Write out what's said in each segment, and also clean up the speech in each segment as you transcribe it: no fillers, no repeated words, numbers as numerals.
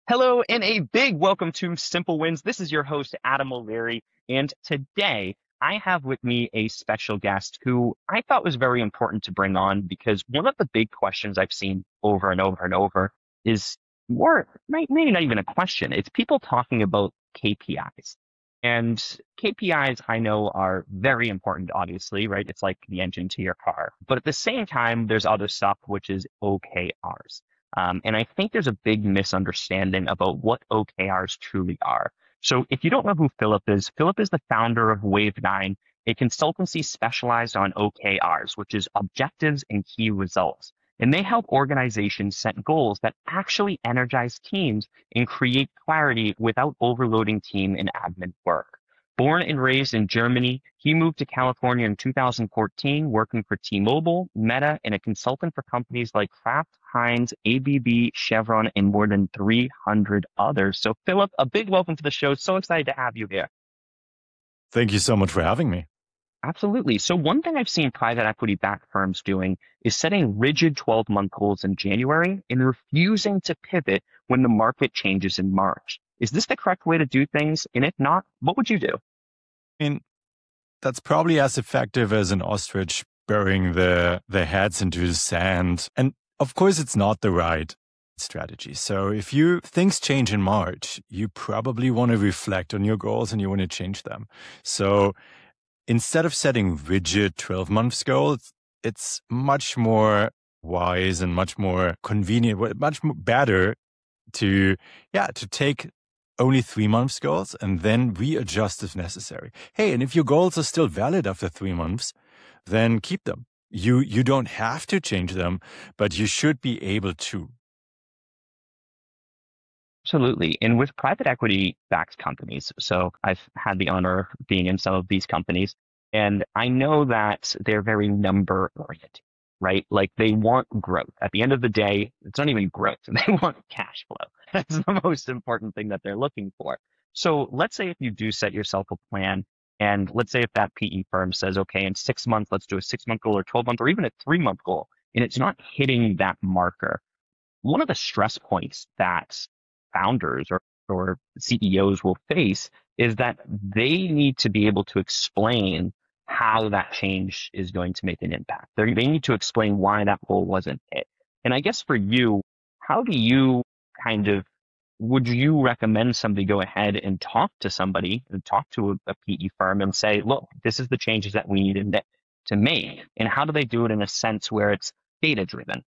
Hello, and a big welcome to Simple Wins. This is your host, Adam O'Leary, and today I have with me a special guest who I thought was very important to bring on because one of the big questions I've seen over and over and over is more, maybe not even a question. It's people talking about KPIs. And KPIs I know are very important, obviously, right? It's like the engine to your car. But at the same time, there's other stuff, which is OKRs. And I think there's a big misunderstanding about what OKRs truly are. So if you don't know who Philip is the founder of Wave9, a consultancy specialized on OKRs, which is objectives and key results. And they help organizations set goals that actually energize teams and create clarity without overloading team and admin work. Born and raised in Germany, he moved to California in 2014, working for T-Mobile, Meta, and a consultant for companies like Kraft, Heinz, ABB, Chevron, and more than 300 others. So, Philip, a big welcome to the show. So excited to have you here. Thank you so much for having me. Absolutely. So one thing I've seen private equity-backed firms doing is setting rigid 12-month goals in January and refusing to pivot when the market changes in March. Is this the correct way to do things? And if not, what would you do? I mean, that's probably as effective as an ostrich burying their heads into the sand. And of course, it's not the right strategy. So if things change in March, you probably want to reflect on your goals and you want to change them. So instead of setting rigid 12-month goals, it's much more wise and much more convenient, much better to take only 3 months goals and then readjust if necessary. Hey, and if your goals are still valid after 3 months, then keep them. You don't have to change them, but you should be able to. Absolutely. And with private equity backed companies, so I've had the honor of being in some of these companies, and I know that they're very number oriented, right? Like they want growth. At the end of the day, it's not even growth. They want cash flow. That's the most important thing that they're looking for. So let's say if you do set yourself a plan, and let's say if that PE firm says, okay, in 6 months, let's do a 6-month goal or 12-month or even a 3-month goal, and it's not hitting that marker. One of the stress points that founders or CEOs will face is that they need to be able to explain how that change is going to make an impact. They need to explain why that goal wasn't hit. And I guess for you, how do you would you recommend somebody go ahead and talk to somebody and talk to a PE firm and say, look, this is the changes that we need to make? And how do they do it in a sense where it's data driven?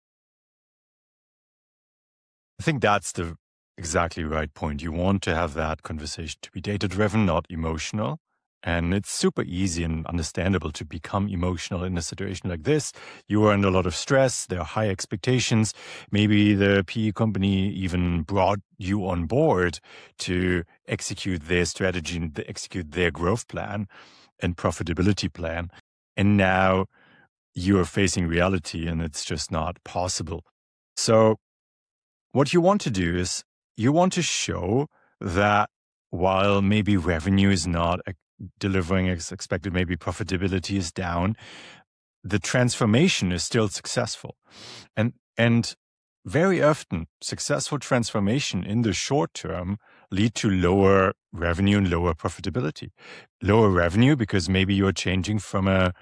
I think that's the exactly right point. You want to have that conversation to be data-driven, not emotional. And it's super easy and understandable to become emotional in a situation like this. You are under a lot of stress. There are high expectations. Maybe the PE company even brought you on board to execute their strategy and execute their growth plan and profitability plan. And now you are facing reality and it's just not possible. So what you want to do is you want to show that while maybe revenue is not delivering as expected, maybe profitability is down, the transformation is still successful. And very often, successful transformation in the short term lead to lower revenue and lower profitability. Lower revenue because maybe you're changing from a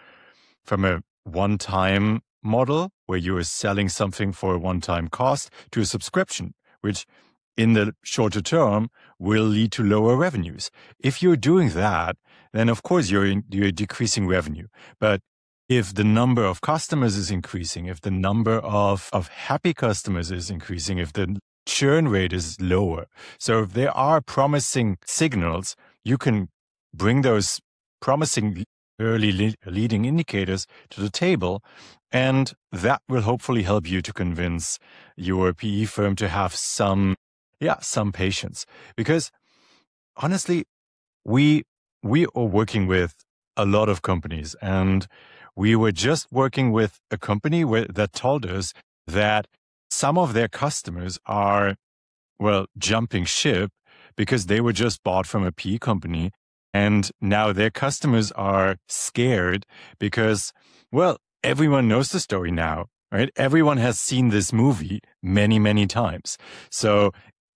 one-time model where you are selling something for a one-time cost to a subscription, which in the shorter term will lead to lower revenues. If you're doing that, then of course you're decreasing revenue. But if the number of customers is increasing, if the number of happy customers is increasing, if the churn rate is lower, so if there are promising signals, you can bring those promising early leading indicators to the table, and that will hopefully help you to convince your PE firm to have some patience. Because honestly, we are working with a lot of companies, and we were just working with a company that told us that some of their customers are, jumping ship because they were just bought from a PE company. And now their customers are scared because, everyone knows the story now, right? Everyone has seen this movie many, many times. So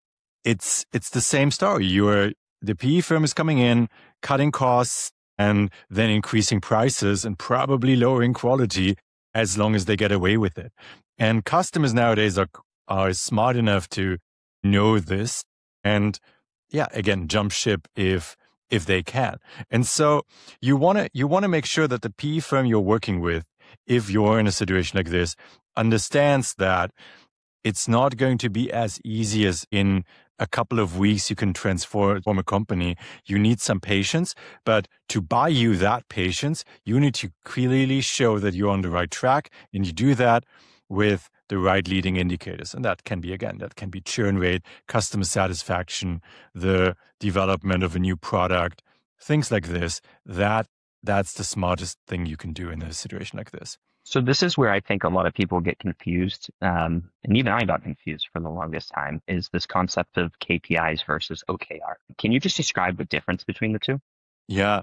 it's the same story. The PE firm is coming in, cutting costs, and then increasing prices and probably lowering quality as long as they get away with it. And customers nowadays are smart enough to know this and, yeah, again, jump ship if they can. And so you want to make sure that the PE firm you're working with, if you're in a situation like this, understands that it's not going to be as easy as in a couple of weeks you can transform a company. You need some patience, but to buy you that patience, you need to clearly show that you're on the right track, and you do that with the right leading indicators. And that can be churn rate, customer satisfaction, the development of a new product, things like this. That's the smartest thing you can do in a situation like this. So this is where I think a lot of people get confused, and even I got confused for the longest time, is this concept of KPIs versus OKR. Can you just describe the difference between the two? Yeah.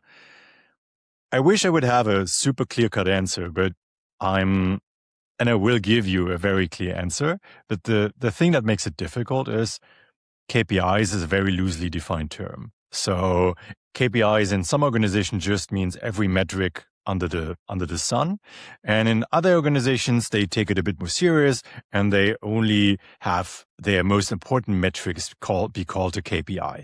I wish I would have a super clear-cut answer, but and I will give you a very clear answer. But the thing that makes it difficult is KPIs is a very loosely defined term. So KPIs in some organizations just means every metric under the sun. And in other organizations, they take it a bit more serious and they only have their most important metrics be called a KPI.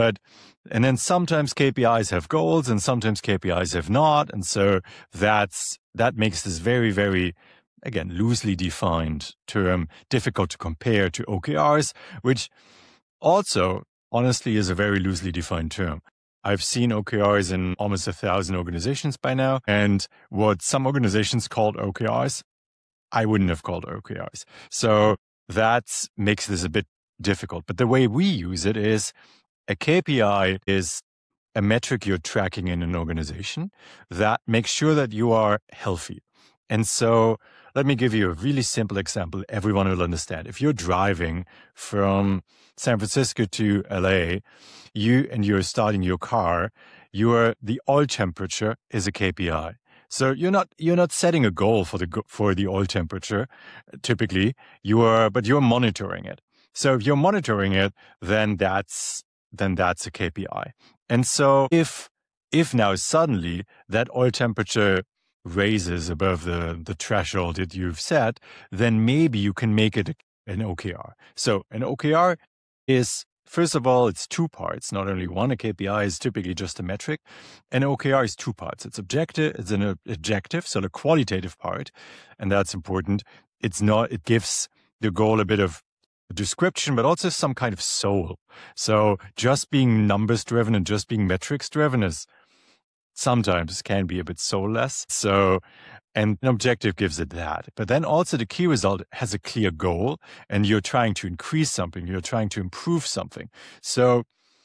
And then sometimes KPIs have goals and sometimes KPIs have not. And so that makes this very, very, again, loosely defined term difficult to compare to OKRs, which also honestly is a very loosely defined term. I've seen OKRs in almost 1,000 organizations by now. And what some organizations called OKRs, I wouldn't have called OKRs. So that makes this a bit difficult. But the way we use it is a KPI is a metric you're tracking in an organization that makes sure that you are healthy. And so let me give you a really simple example everyone will understand. If you're driving from San Francisco to LA, you're starting your car, the oil temperature is a KPI. So you're not setting a goal for the oil temperature typically, but you're monitoring it. So if you're monitoring it, then that's a KPI. And so if now suddenly that oil temperature raises above the threshold that you've set, then maybe you can make it an OKR. So an OKR is, first of all, it's two parts, not only one. A KPI is typically just a metric. An OKR is two parts. It's an objective, so the qualitative part, and that's important. It gives the goal a bit of a description, but also some kind of soul. So just being numbers driven and just being metrics driven is sometimes can be a bit soulless. And an objective gives it that. But then also the key result has a clear goal and you're trying to increase something. You're trying to improve something. So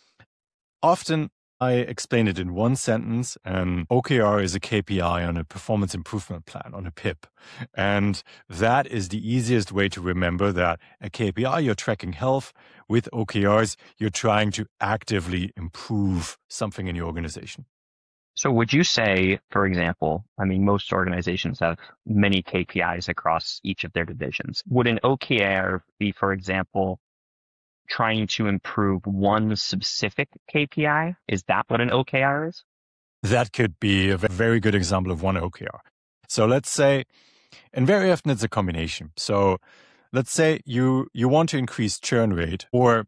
often I explain it in one sentence. OKR is a KPI on a performance improvement plan, on a PIP. And that is the easiest way to remember that a KPI, you're tracking health. With OKRs, you're trying to actively improve something in your organization. So would you say, for example, most organizations have many KPIs across each of their divisions. Would an OKR be, for example, trying to improve one specific KPI? Is that what an OKR is? That could be a very good example of one OKR. So let's say, and very often it's a combination. So let's say you want to increase churn rate, or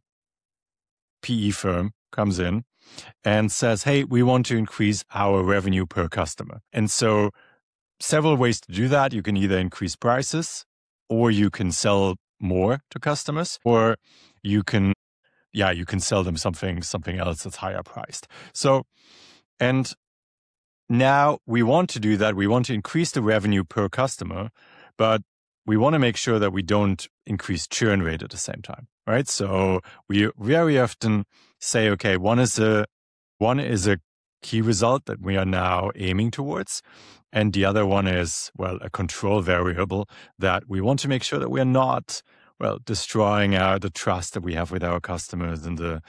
PE firm comes in and says, hey, we want to increase our revenue per customer. And so several ways to do that. You can either increase prices, or you can sell more to customers, or you can sell them something else that's higher priced. So, and now we want to do that. We want to increase the revenue per customer, but we want to make sure that we don't increase churn rate at the same time, right? So we very often say, okay, one is a key result that we are now aiming towards. And the other one is, a control variable that we want to make sure that we're not, destroying the trust that we have with our customers and the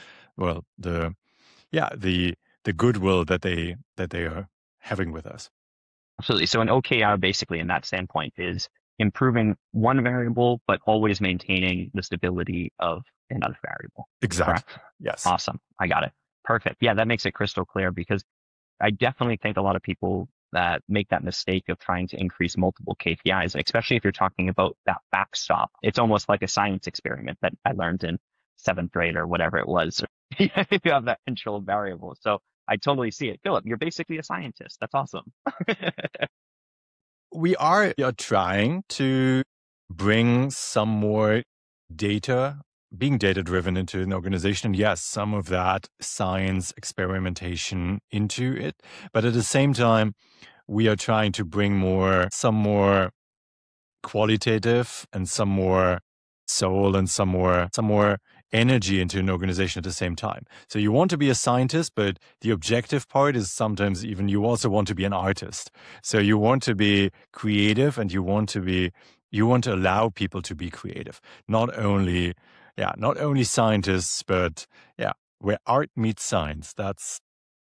goodwill that they are having with us. Absolutely. So an OKR basically in that standpoint is improving one variable, but always maintaining the stability of another variable. Exactly. Correct? Yes. Awesome. I got it. Perfect. Yeah, that makes it crystal clear because I definitely think a lot of people that make that mistake of trying to increase multiple KPIs, especially if you're talking about that backstop. It's almost like a science experiment that I learned in seventh grade or whatever it was. If you have that controlled variable. So I totally see it. Philip, you're basically a scientist. That's awesome. We are trying to bring some more data, being data driven into an organization. Yes, some of that science experimentation into it. But at the same time, we are trying to bring some more qualitative and some more soul and some more energy into an organization at the same time. So you want to be a scientist, but the objective part is sometimes even you also want to be an artist. So you want to be creative and you want to allow people to be creative. Not only scientists, but where art meets science. That's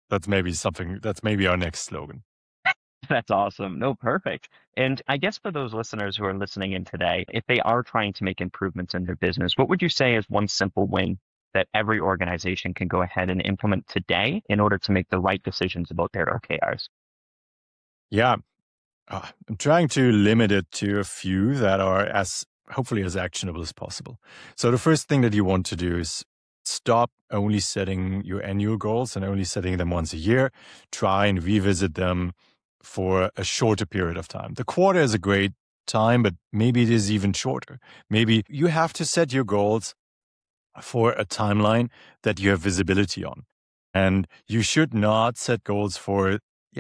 maybe our next slogan. That's awesome. No, perfect. And I guess for those listeners who are listening in today, if they are trying to make improvements in their business, what would you say is one simple win that every organization can go ahead and implement today in order to make the right decisions about their OKRs? Yeah, I'm trying to limit it to a few that are hopefully as actionable as possible. So the first thing that you want to do is stop only setting your annual goals and only setting them once a year. Try and revisit them for a shorter period of time. The quarter is a great time, but maybe it is even shorter. Maybe you have to set your goals for a timeline that you have visibility on. And you should not set goals for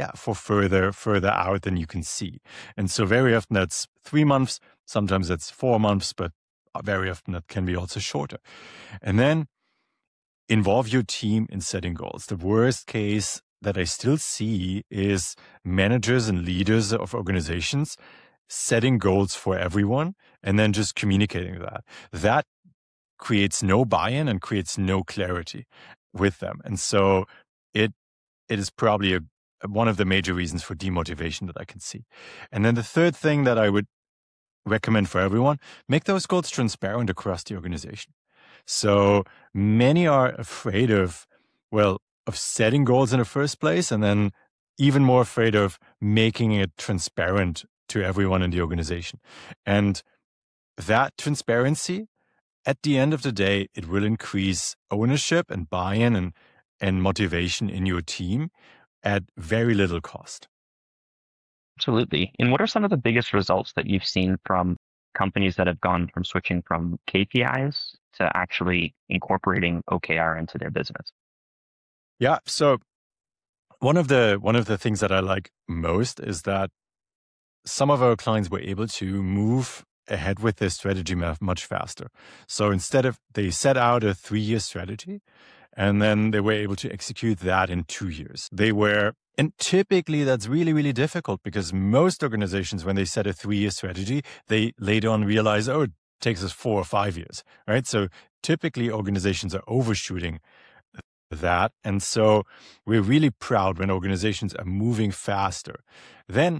further out than you can see. And so very often that's 3 months, sometimes that's 4 months, but very often that can be also shorter. And then involve your team in setting goals. The worst case that I still see is managers and leaders of organizations setting goals for everyone and then just communicating that. That creates no buy-in and creates no clarity with them. And so it is probably one of the major reasons for demotivation that I can see. And then the third thing that I would recommend for everyone, make those goals transparent across the organization. So many are afraid of setting goals in the first place, and then even more afraid of making it transparent to everyone in the organization. And that transparency, at the end of the day, it will increase ownership and buy-in and motivation in your team at very little cost. Absolutely. And what are some of the biggest results that you've seen from companies that have gone from switching from KPIs to actually incorporating OKR into their business? Yeah. So one of the things that I like most is that some of our clients were able to move ahead with their strategy much faster. So instead of they set out a 3-year strategy, and then they were able to execute that in 2 years. And typically that's really, really difficult because most organizations, when they set a 3-year strategy, they later on realize, it takes us 4 or 5 years, right? So typically organizations are overshooting that. And so we're really proud when organizations are moving faster. Then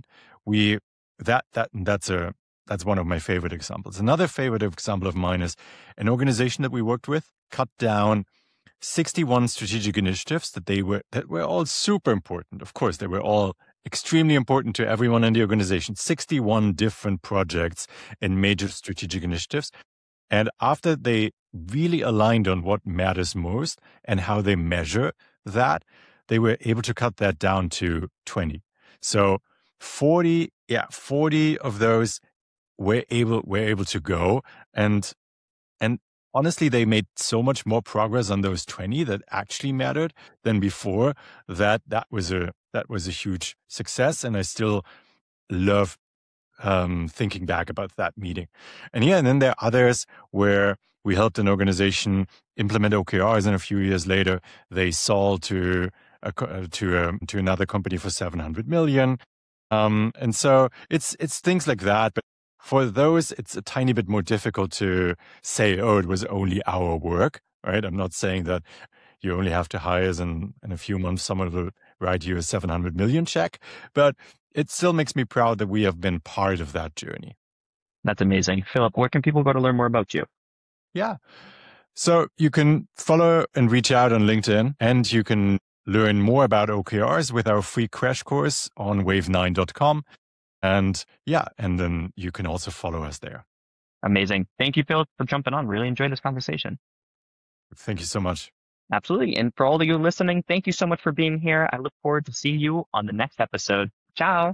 that's one of my favorite examples. Another favorite example of mine is an organization that we worked with cut down 61 strategic initiatives that were all super important. Of course, they were all extremely important to everyone in the organization. 61 different projects and major strategic initiatives. And after they really aligned on what matters most and how they measure that, they were able to cut that down to 20. So 40 of those were able to go. And honestly, they made so much more progress on those 20 that actually mattered than before. That was a huge success, and I still love thinking back about that meeting. And then there are others where we helped an organization implement OKRs, and a few years later they sold to another company for $700 million. And so it's things like that, but. For those, it's a tiny bit more difficult to say, it was only our work, right? I'm not saying that you only have to hire and in a few months someone will write you a 700 million check, but it still makes me proud that we have been part of that journey. That's amazing. Philip, where can people go to learn more about you? Yeah. So you can follow and reach out on LinkedIn, and you can learn more about OKRs with our free crash course on wave9.com. And then you can also follow us there. Amazing. Thank you, Philip, for jumping on. Really enjoyed this conversation. Thank you so much. Absolutely. And for all of you listening, thank you so much for being here. I look forward to seeing you on the next episode. Ciao.